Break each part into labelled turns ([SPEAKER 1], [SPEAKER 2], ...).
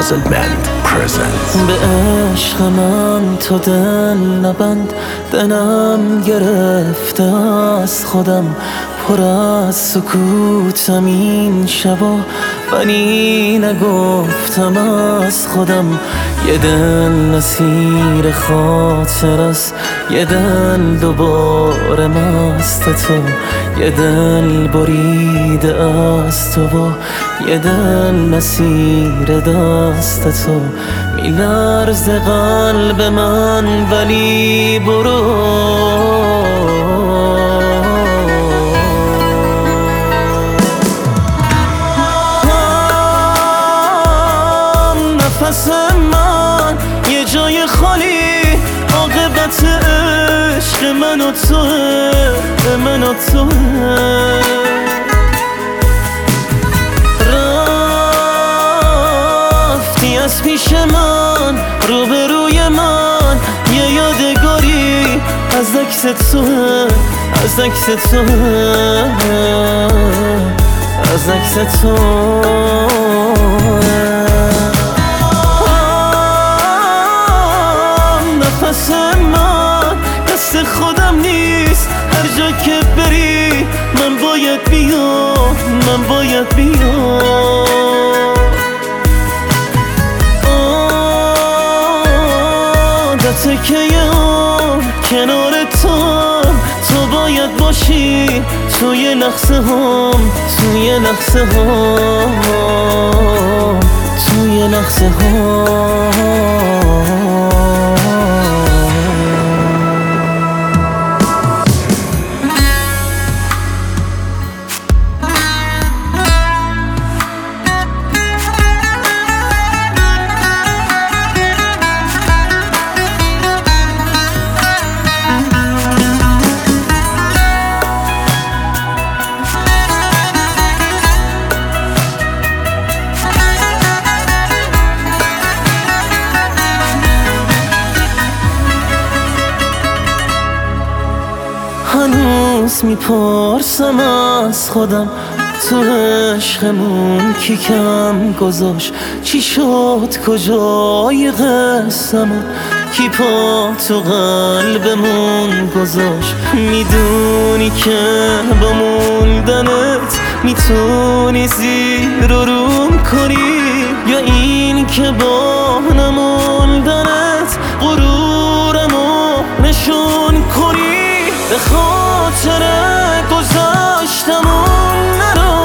[SPEAKER 1] Puzzle Band presents.
[SPEAKER 2] به عشق من تو دل نبند، دلم گرفته از خودم، پر از سکوتم این شبا، ولی نگفتم از خودم. یه دل نسیر خاطر است، یه دل دوباره مست تو، یه دل بریده از تو و یه دل نسیر دست تو. میلرزه قلب من ولی برو، نفس من یه جای خالی، عاقبت عشق من و توه، من و توه. رفتی از پیش من، روبروی من، یه یادگاری از عکس توه، از عکس توه، از عکس توه. نفس من دست خودم نیست، هر جا که بری من باید بیام، من باید بیام. عادته که یه کنار تو باید باشی، توی لحظه هم، توی لحظه هم، توی لحظه هم. هنوز میپرسم از خودم، تو عشقمون کی کم گذاشت؟ چی شد کجای قسمون؟ کی پا تو قلبمون گذاشت؟ میدونی که با موندنت میتونی زیر و روم کنی، یا این که با نموندنت غرورمو نشون کنی؟ به خاطر گذاشتمون نرو،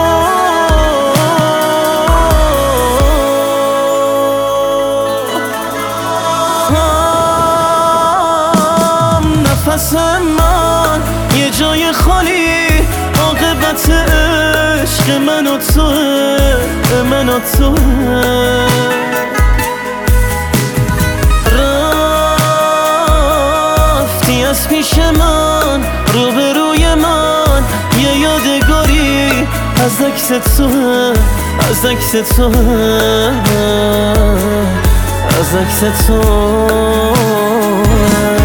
[SPEAKER 2] نفس من یه جای خالی، عاقبت عشق من و توه، من و توه. رفتی از پیش من، روبروی من، یه یادگاری از عکس توه، از عکس توه، از عکس توه.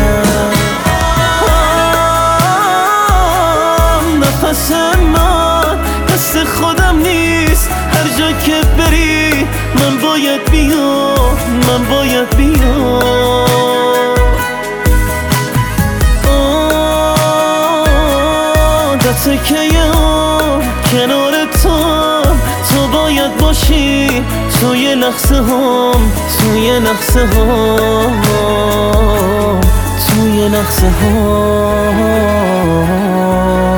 [SPEAKER 2] نفس من دست خودم نیست، هر جا که بری من باید بیام، من باید بیام. عادته که یه کنار تو باید باشی، توی لحظه هم، توی لحظه هم، توی لحظه هم.